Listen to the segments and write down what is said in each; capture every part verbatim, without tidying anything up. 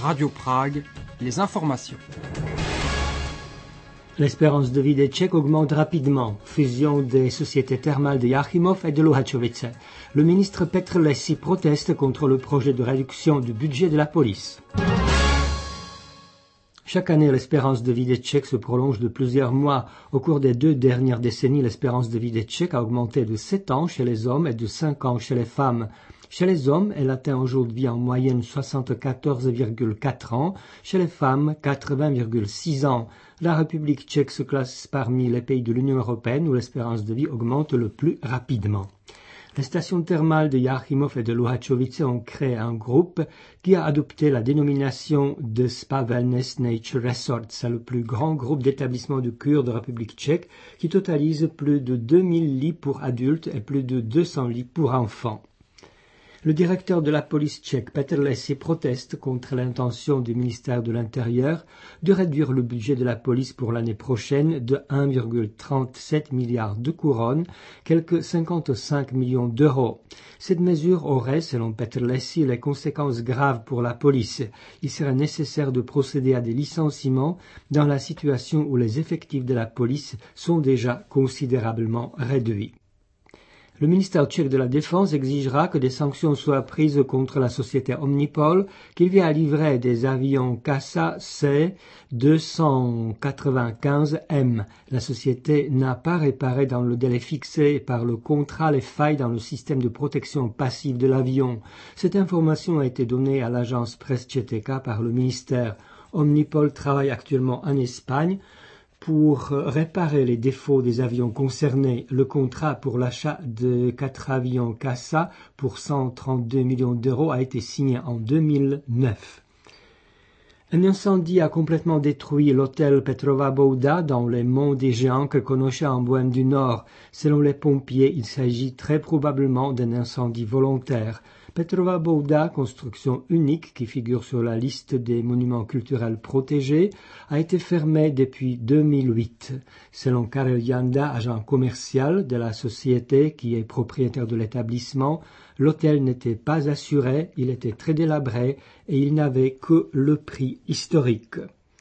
Radio Prague, les informations. L'espérance de vie des Tchèques augmente rapidement. Fusion des sociétés thermales de Jáchymov et de Luhačovice. Le ministre Petr Lesy proteste contre le projet de réduction du budget de la police. Chaque année, l'espérance de vie des Tchèques se prolonge de plusieurs mois. Au cours des deux dernières décennies, l'espérance de vie des Tchèques a augmenté de sept ans chez les hommes et de cinq ans chez les femmes. Chez les hommes, elle atteint aujourd'hui en moyenne soixante-quatorze virgule quatre ans, chez les femmes quatre-vingts virgule six ans. La République tchèque se classe parmi les pays de l'Union européenne où l'espérance de vie augmente le plus rapidement. Les stations thermales de Jáchymov et de Luhačovice ont créé un groupe qui a adopté la dénomination de Spa Wellness Nature Resort. C'est le plus grand groupe d'établissements de cure de République tchèque qui totalise plus de deux mille lits pour adultes et plus de deux cents lits pour enfants. Le directeur de la police tchèque, Petr Lesy, proteste contre l'intention du ministère de l'Intérieur de réduire le budget de la police pour l'année prochaine de un virgule trente-sept milliard de couronnes, quelques cinquante-cinq millions d'euros. Cette mesure aurait, selon Petr Lesy, les conséquences graves pour la police. Il serait nécessaire de procéder à des licenciements dans la situation où les effectifs de la police sont déjà considérablement réduits. Le ministère tchèque de la Défense exigera que des sanctions soient prises contre la société Omnipol qui vient à livrer des avions CASA C deux cent quatre-vingt-quinze M. La société n'a pas réparé dans le délai fixé par le contrat les failles dans le système de protection passive de l'avion. Cette information a été donnée à l'agence Presse Tchétéka par le ministère. Omnipol travaille actuellement en Espagne pour réparer les défauts des avions concernés. Le contrat pour l'achat de quatre avions CASA pour cent trente-deux millions d'euros a été signé en deux mille neuf. Un incendie a complètement détruit l'hôtel Petrova Bouda dans les monts des Géants que connaissait en Bohême du Nord. Selon les pompiers, il s'agit très probablement d'un incendie volontaire. Petrova Bouda, construction unique qui figure sur la liste des monuments culturels protégés, a été fermée depuis deux mille huit. Selon Karel Janda, agent commercial de la société qui est propriétaire de l'établissement, l'hôtel n'était pas assuré, il était très délabré et il n'avait que le prix historique.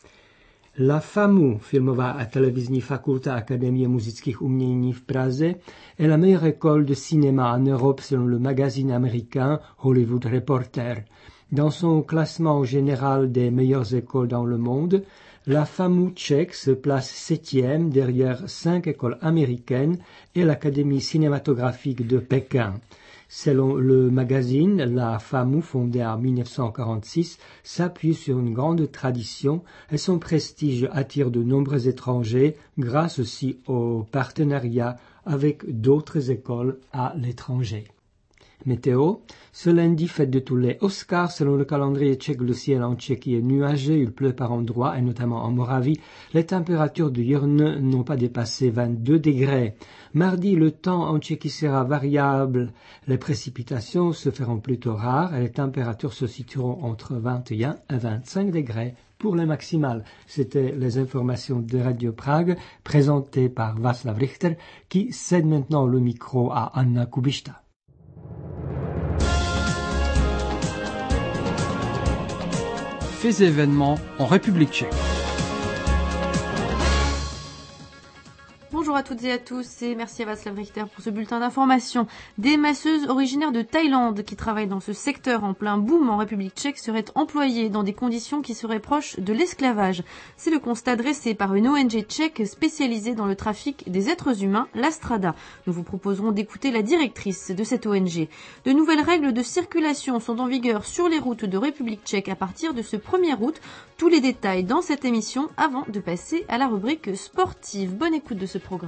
La FAMU, filmová a televizní fakulta Akademie muzických umění v Praze, est la meilleure école de cinéma en Europe selon le magazine américain Hollywood Reporter. Dans son classement général des meilleures écoles dans le monde, la FAMU tchèque se place septième derrière cinq écoles américaines et l'Académie cinématographique de Pékin. Selon le magazine, la FAMU, fondée en mille neuf cent quarante-six, s'appuie sur une grande tradition et son prestige attire de nombreux étrangers grâce aussi au partenariat avec d'autres écoles à l'étranger. Météo. Ce lundi, fête de tous les Oscars. Selon le calendrier tchèque, le ciel en Tchéquie est nuageux, il pleut par endroits, et notamment en Moravie. Les températures de diurnes n'ont pas dépassé vingt-deux degrés. Mardi, le temps en Tchéquie sera variable. Les précipitations se feront plutôt rares et les températures se situeront entre vingt et un et vingt-cinq degrés pour les maximales. C'était les informations de Radio Prague présentées par Václav Richter qui cède maintenant le micro à Anna Kubišta. Faits et événements en République tchèque. Bonjour à toutes et à tous et merci à Václav Richter pour ce bulletin d'information. Des masseuses originaires de Thaïlande qui travaillent dans ce secteur en plein boom en République tchèque seraient employées dans des conditions qui seraient proches de l'esclavage. C'est le constat dressé par une O N G tchèque spécialisée dans le trafic des êtres humains, la Strada. Nous vous proposerons d'écouter la directrice de cette O N G. De nouvelles règles de circulation sont en vigueur sur les routes de République tchèque à partir de ce premier août. Tous les détails dans cette émission avant de passer à la rubrique sportive. Bonne écoute de ce programme.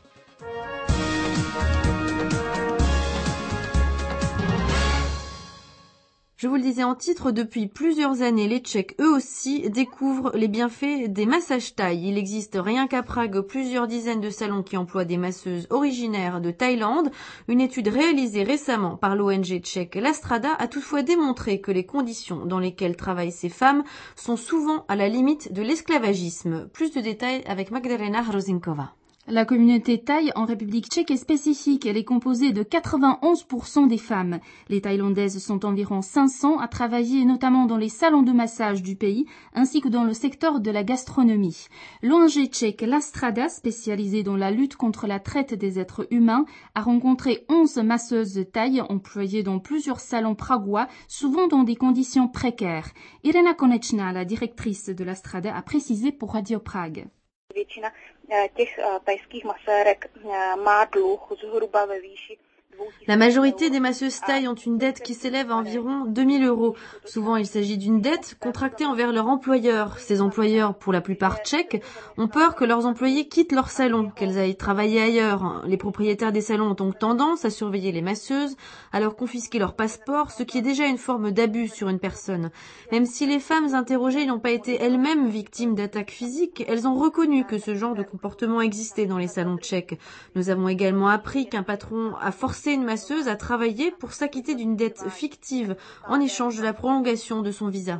Je vous le disais en titre, depuis plusieurs années, les Tchèques, eux aussi, découvrent les bienfaits des massages thaï. Il existe rien qu'à Prague plusieurs dizaines de salons qui emploient des masseuses originaires de Thaïlande. Une étude réalisée récemment par l'O N G tchèque La Strada a toutefois démontré que les conditions dans lesquelles travaillent ces femmes sont souvent à la limite de l'esclavagisme. Plus de détails avec Magdalena Hrozinkova. La communauté thaï en République tchèque est spécifique. Elle est composée de quatre-vingt-onze pour cent des femmes. Les Thaïlandaises sont environ cinq cents à travailler notamment dans les salons de massage du pays ainsi que dans le secteur de la gastronomie. L'O N G tchèque La Strada, spécialisée dans la lutte contre la traite des êtres humains, a rencontré onze masseuses thaï employées dans plusieurs salons pragois, souvent dans des conditions précaires. Irena Konečná, la directrice de La Strada, a précisé pour Radio Prague. Většina těch thajských masérek má dluh zhruba ve výši. La majorité des masseuses thaï ont une dette qui s'élève à environ deux mille euros. Souvent, il s'agit d'une dette contractée envers leur employeur. Ces employeurs, pour la plupart tchèques, ont peur que leurs employés quittent leur salon, qu'elles aillent travailler ailleurs. Les propriétaires des salons ont donc tendance à surveiller les masseuses, à leur confisquer leur passeport, ce qui est déjà une forme d'abus sur une personne. Même si les femmes interrogées n'ont pas été elles-mêmes victimes d'attaques physiques, elles ont reconnu que ce genre de comportement existait dans les salons tchèques. Nous avons également appris qu'un patron a forcé une masseuse à travailler pour s'acquitter d'une dette fictive en échange de la prolongation de son visa.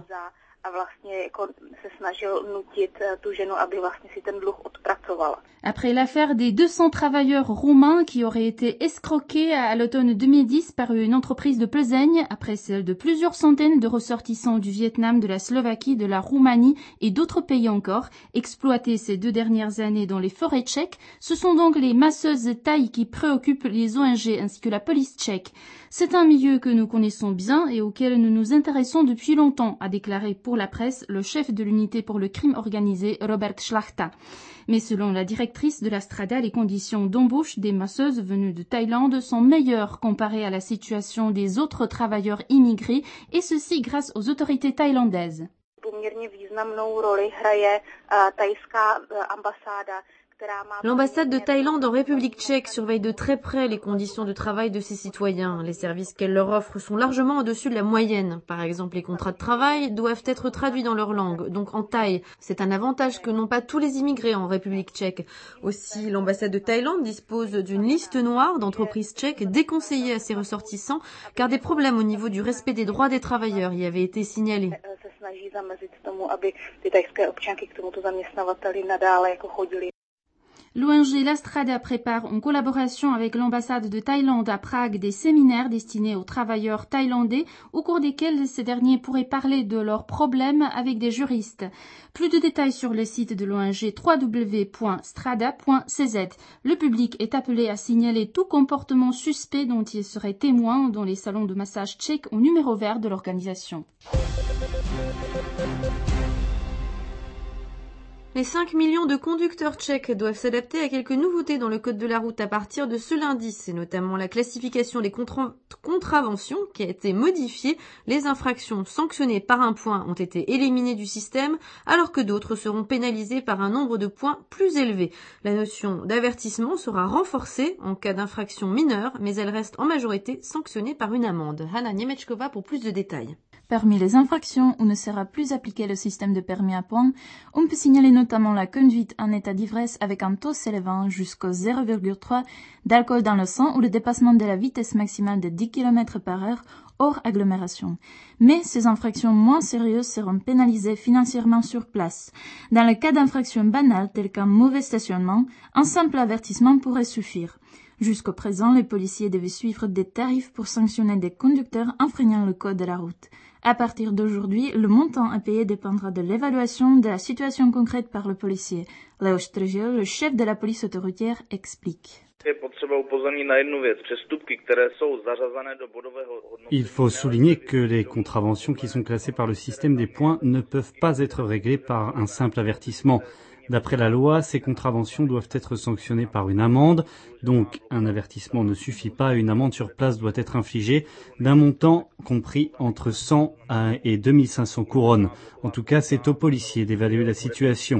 Après l'affaire des deux cents travailleurs roumains qui auraient été escroqués à l'automne deux mille dix par une entreprise de Plzeň, après celle de plusieurs centaines de ressortissants du Vietnam, de la Slovaquie, de la Roumanie et d'autres pays encore, exploités ces deux dernières années dans les forêts tchèques, ce sont donc les masseuses thaï qui préoccupent les O N G ainsi que la police tchèque. C'est un milieu que nous connaissons bien et auquel nous nous intéressons depuis longtemps, a déclaré pour la presse le chef de l'unité pour le crime organisé, Robert Šlachta. Mais selon la directrice de la Strada, les conditions d'embauche des masseuses venues de Thaïlande sont meilleures comparées à la situation des autres travailleurs immigrés, et ceci grâce aux autorités thaïlandaises. L'ambassade de Thaïlande en République tchèque surveille de très près les conditions de travail de ses citoyens. Les services qu'elle leur offre sont largement au-dessus de la moyenne. Par exemple, les contrats de travail doivent être traduits dans leur langue, donc en thaï. C'est un avantage que n'ont pas tous les immigrés en République tchèque. Aussi, l'ambassade de Thaïlande dispose d'une liste noire d'entreprises tchèques déconseillées à ses ressortissants, car des problèmes au niveau du respect des droits des travailleurs y avaient été signalés. L'O N G La Strada prépare en collaboration avec l'ambassade de Thaïlande à Prague des séminaires destinés aux travailleurs thaïlandais au cours desquels ces derniers pourraient parler de leurs problèmes avec des juristes. Plus de détails sur le site de l'O N G w w w point strada point c z. Le public est appelé à signaler tout comportement suspect dont il serait témoin dans les salons de massage tchèques au numéro vert de l'organisation. Les cinq millions de conducteurs tchèques doivent s'adapter à quelques nouveautés dans le code de la route à partir de ce lundi. C'est notamment la classification des contra- contraventions qui a été modifiée. Les infractions sanctionnées par un point ont été éliminées du système, alors que d'autres seront pénalisées par un nombre de points plus élevé. La notion d'avertissement sera renforcée en cas d'infraction mineure, mais elle reste en majorité sanctionnée par une amende. Hanna Niemeczkova pour plus de détails. Parmi les infractions où ne sera plus appliqué le système de permis à points, on peut signaler notamment la conduite en état d'ivresse avec un taux s'élevant jusqu'au zéro virgule trois d'alcool dans le sang ou le dépassement de la vitesse maximale de dix kilomètres par heure hors agglomération. Mais ces infractions moins sérieuses seront pénalisées financièrement sur place. Dans le cas d'infractions banales telles qu'un mauvais stationnement, un simple avertissement pourrait suffire. Jusqu'au présent, les policiers devaient suivre des tarifs pour sanctionner des conducteurs enfreignant le code de la route. À partir d'aujourd'hui, le montant à payer dépendra de l'évaluation de la situation concrète par le policier. Leoš Tržil, le chef de la police autoroutière, explique. Il faut souligner que les contraventions qui sont classées par le système des points ne peuvent pas être réglées par un simple avertissement. D'après la loi, ces contraventions doivent être sanctionnées par une amende. Donc, un avertissement ne suffit pas. Une amende sur place doit être infligée d'un montant compris entre cent et deux mille cinq cents couronnes. En tout cas, c'est aux policiers d'évaluer la situation.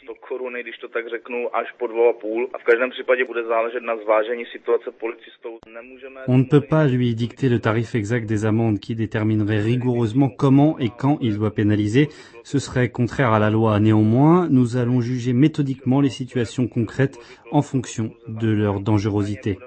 On ne peut pas lui dicter le tarif exact des amendes qui déterminerait rigoureusement comment et quand il doit pénaliser. Ce serait contraire à la loi. Néanmoins, nous allons juger méthodiquement les situations concrètes en fonction de leur dangerosité.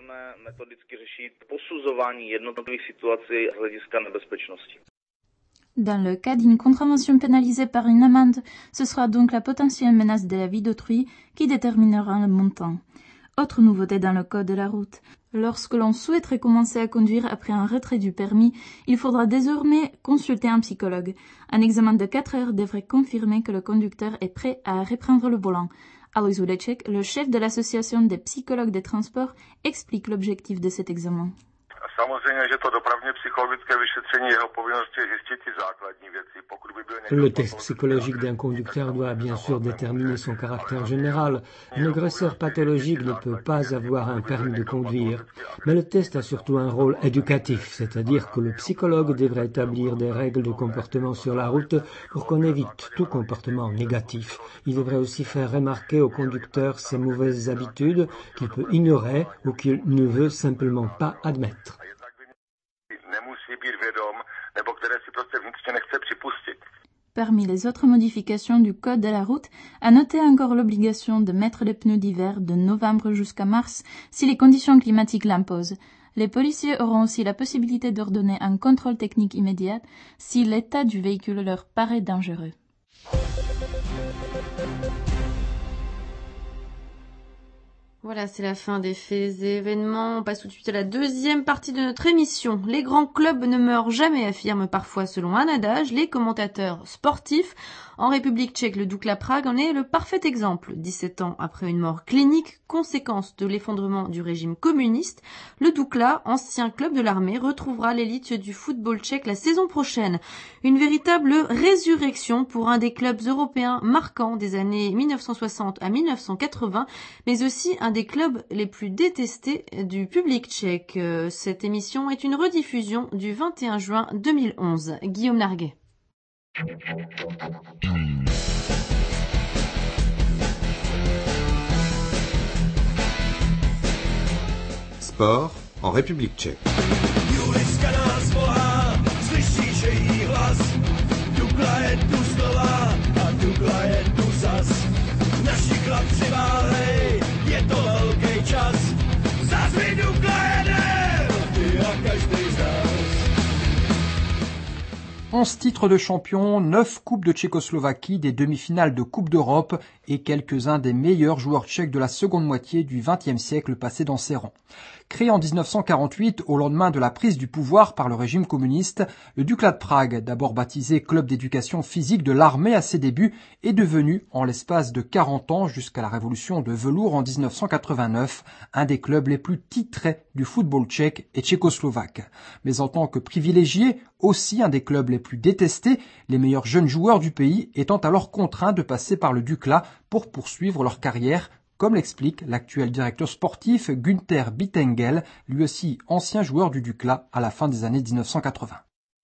Dans le cas d'une contravention pénalisée par une amende, ce sera donc la potentielle menace de la vie d'autrui qui déterminera le montant. Autre nouveauté dans le code de la route. Lorsque l'on souhaiterait commencer à conduire après un retrait du permis, il faudra désormais consulter un psychologue. Un examen de quatre heures devrait confirmer que le conducteur est prêt à reprendre le volant. Alois Hudeček, le chef de l'association des psychologues des transports, explique l'objectif de cet examen. Le test psychologique d'un conducteur doit bien sûr déterminer son caractère général. Un agresseur pathologique ne peut pas avoir un permis de conduire. Mais le test a surtout un rôle éducatif, c'est-à-dire que le psychologue devrait établir des règles de comportement sur la route pour qu'on évite tout comportement négatif. Il devrait aussi faire remarquer au conducteur ses mauvaises habitudes qu'il peut ignorer ou qu'il ne veut simplement pas admettre. Parmi les autres modifications du code de la route, à noter encore l'obligation de mettre les pneus d'hiver de novembre jusqu'à mars si les conditions climatiques l'imposent. Les policiers auront aussi la possibilité d'ordonner un contrôle technique immédiat si l'état du véhicule leur paraît dangereux. Voilà, c'est la fin des faits et événements. On passe tout de suite à la deuxième partie de notre émission. Les grands clubs ne meurent jamais, affirment parfois selon un adage les commentateurs sportifs. En République tchèque, le Dukla Prague en est le parfait exemple. dix-sept ans après une mort clinique, conséquence de l'effondrement du régime communiste, le Dukla, ancien club de l'armée, retrouvera l'élite du football tchèque la saison prochaine. Une véritable résurrection pour un des clubs européens marquants des années mille neuf cent soixante à mille neuf cent quatre-vingts, mais aussi un des clubs les plus détestés du public tchèque. Cette émission est une rediffusion du vingt et un juin deux mille onze. Guillaume Narguet. Sport en République tchèque. onze titres de champion, neuf coupes de Tchécoslovaquie, des demi-finales de Coupe d'Europe et quelques-uns des meilleurs joueurs tchèques de la seconde moitié du vingtième siècle passés dans ses rangs. Créé en dix-neuf cent quarante-huit, au lendemain de la prise du pouvoir par le régime communiste, le Dukla de Prague, d'abord baptisé Club d'éducation physique de l'armée à ses débuts, est devenu, en l'espace de quarante ans jusqu'à la révolution de velours en dix-neuf cent quatre-vingt-neuf, un des clubs les plus titrés du football tchèque et tchécoslovaque. Mais en tant que privilégié, aussi un des clubs les plus détestés, les meilleurs jeunes joueurs du pays étant alors contraints de passer par le Dukla pour poursuivre leur carrière, comme l'explique l'actuel directeur sportif Günther Bittengel, lui aussi ancien joueur du Dukla à la fin des années dix-neuf cent quatre-vingts.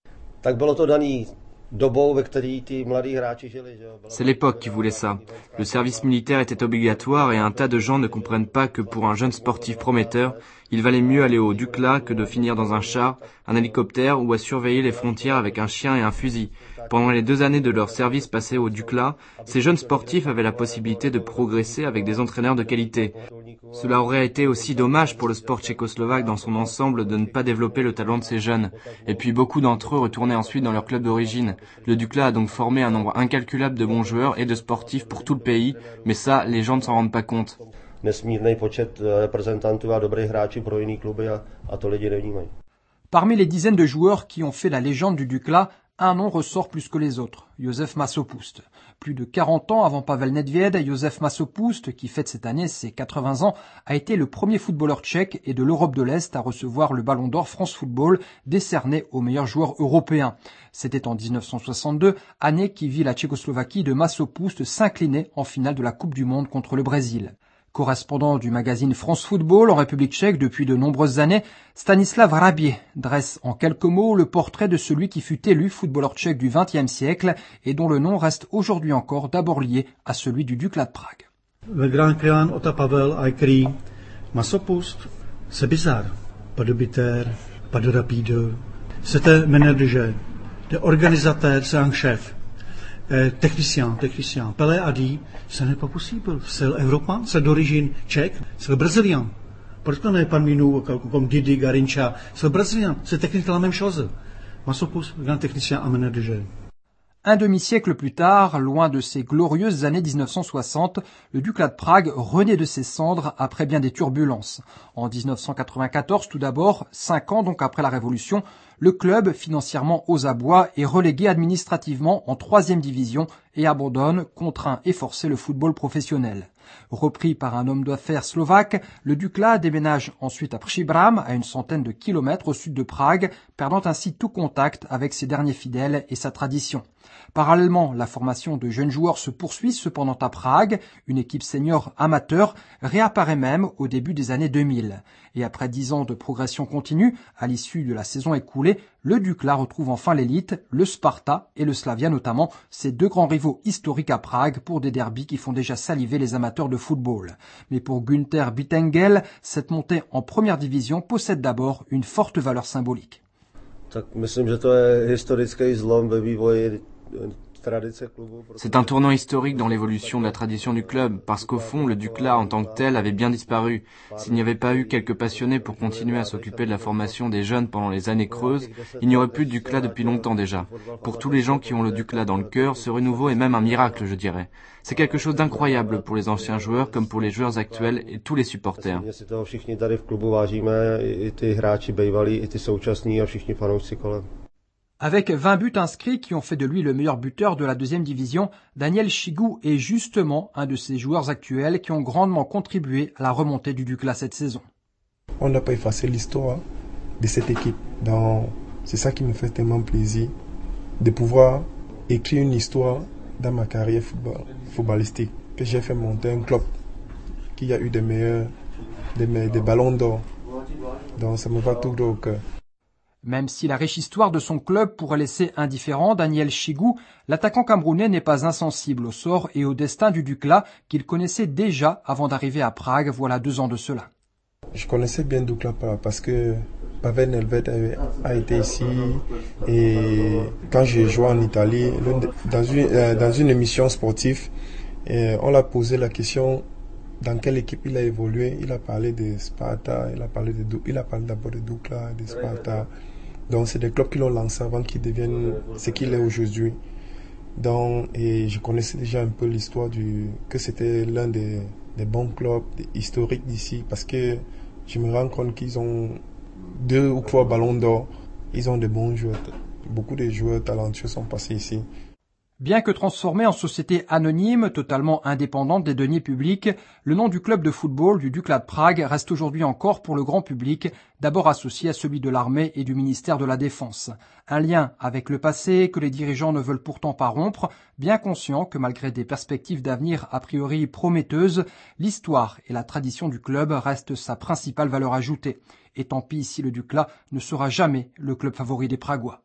C'est l'époque qui voulait ça. Le service militaire était obligatoire et un tas de gens ne comprennent pas que pour un jeune sportif prometteur, il valait mieux aller au Dukla que de finir dans un char, un hélicoptère ou à surveiller les frontières avec un chien et un fusil. Pendant les deux années de leur service passé au Dukla, ces jeunes sportifs avaient la possibilité de progresser avec des entraîneurs de qualité. Cela aurait été aussi dommage pour le sport tchécoslovaque dans son ensemble de ne pas développer le talent de ces jeunes. Et puis beaucoup d'entre eux retournaient ensuite dans leur club d'origine. Le Dukla a donc formé un nombre incalculable de bons joueurs et de sportifs pour tout le pays, mais ça, les gens ne s'en rendent pas compte. Parmi les dizaines de joueurs qui ont fait la légende du Dukla, un nom ressort plus que les autres, Josef Masopust. Plus de quarante ans avant Pavel Nedvěd, Josef Masopust, qui fête cette année ses quatre-vingts ans, a été le premier footballeur tchèque et de l'Europe de l'Est à recevoir le Ballon d'Or France Football, décerné aux meilleurs joueurs européens. C'était en dix-neuf cent soixante-deux, année qui vit la Tchécoslovaquie de Masopust s'incliner en finale de la Coupe du Monde contre le Brésil. Correspondant du magazine France Football en République tchèque depuis de nombreuses années, Stanislav Hrabě dresse en quelques mots le portrait de celui qui fut élu footballeur tchèque du vingtième siècle et dont le nom reste aujourd'hui encore d'abord lié à celui du Dukla de Prague. Le grand clan Ota Pavel a écrit Masopust, c'est bizarre, pas de bitter, pas de rapide. C'était meneur de jeu, de organisateur, c'est un chef. Euh, technicien, technicien. Pelé a dit, ce n'est pas possible. C'est l'Européen, c'est d'origine tchèque, c'est le Brésilien. Pourquoi n'est parmi nous comme Didi, Garincha? C'est le Brésilien, c'est techniquement la même chose. Masopust, grand technicien en meneur de jeu. Un demi-siècle plus tard, loin de ces glorieuses années dix-neuf cent soixante, le Dukla de Prague renaît de ses cendres après bien des turbulences. En dix-neuf cent quatre-vingt-quatorze, tout d'abord, cinq ans donc après la Révolution, le club, financièrement aux abois, est relégué administrativement en troisième division et abandonne, contraint et forcé, le football professionnel. Repris par un homme d'affaires slovaque, le Dukla déménage ensuite à Příbram, à une centaine de kilomètres au sud de Prague, perdant ainsi tout contact avec ses derniers fidèles et sa tradition. Parallèlement, la formation de jeunes joueurs se poursuit cependant à Prague. Une équipe senior amateur réapparaît même au début des années deux mille. Et après dix ans de progression continue, à l'issue de la saison écoulée, le Dukla retrouve enfin l'élite, le Sparta et le Slavia notamment, ces deux grands rivaux historiques à Prague pour des derbys qui font déjà saliver les amateurs de football. Mais pour Günther Bittengel, cette montée en première division possède d'abord une forte valeur symbolique. C'est un tournant historique dans l'évolution de la tradition du club, parce qu'au fond, le Dukla en tant que tel avait bien disparu. S'il n'y avait pas eu quelques passionnés pour continuer à s'occuper de la formation des jeunes pendant les années creuses, il n'y aurait plus de Dukla depuis longtemps déjà. Pour tous les gens qui ont le Dukla dans le cœur, ce renouveau est même un miracle, je dirais. C'est quelque chose d'incroyable pour les anciens joueurs comme pour les joueurs actuels et tous les supporters. Avec vingt buts inscrits qui ont fait de lui le meilleur buteur de la deuxième division, Daniel Chigou est justement un de ces joueurs actuels qui ont grandement contribué à la remontée du Dukla cette saison. On n'a pas effacé l'histoire de cette équipe. Donc, c'est ça qui me fait tellement plaisir de pouvoir écrire une histoire dans ma carrière football, footballistique, que j'ai fait monter un club qui a eu des meilleurs, des, des ballons d'or. Donc ça me va tout droit au cœur. Même si la riche histoire de son club pourrait laisser indifférent Daniel Chigou, l'attaquant camerounais n'est pas insensible au sort et au destin du Dukla qu'il connaissait déjà avant d'arriver à Prague, voilà deux ans de cela. Je connaissais bien Dukla parce que Pavel Nedved a été ici et quand j'ai joué en Italie, dans une, dans une émission sportive, on l'a posé la question dans quelle équipe il a évolué. Il a parlé de Sparta, il a parlé de, il a parlé d'abord de Dukla, de Sparta. Donc c'est des clubs qui l'ont lancé avant qu'il devienne ce qu'il est aujourd'hui. Donc et je connaissais déjà un peu l'histoire du que c'était l'un des, des bons clubs historiques d'ici parce que je me rends compte qu'ils ont deux ou trois ballons d'or. Ils ont de bons joueurs. Beaucoup de joueurs talentueux sont passés ici. Bien que transformé en société anonyme, totalement indépendante des deniers publics, le nom du club de football du Dukla de Prague reste aujourd'hui encore pour le grand public, d'abord associé à celui de l'armée et du ministère de la Défense. Un lien avec le passé que les dirigeants ne veulent pourtant pas rompre, bien conscients que malgré des perspectives d'avenir a priori prometteuses, l'histoire et la tradition du club restent sa principale valeur ajoutée. Et tant pis si le Dukla ne sera jamais le club favori des Pragois.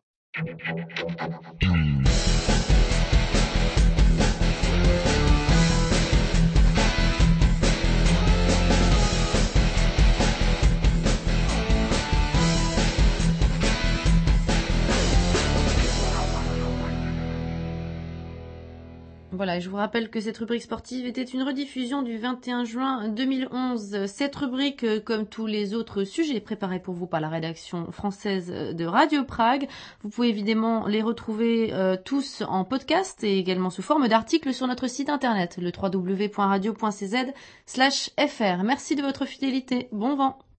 Voilà, je vous rappelle que cette rubrique sportive était une rediffusion du vingt et un juin deux mille onze. Cette rubrique, comme tous les autres sujets préparés pour vous par la rédaction française de Radio Prague, vous pouvez évidemment les retrouver euh, tous en podcast et également sous forme d'articles sur notre site internet, le w w w point radio point c z slash f r. Merci de votre fidélité. Bon vent.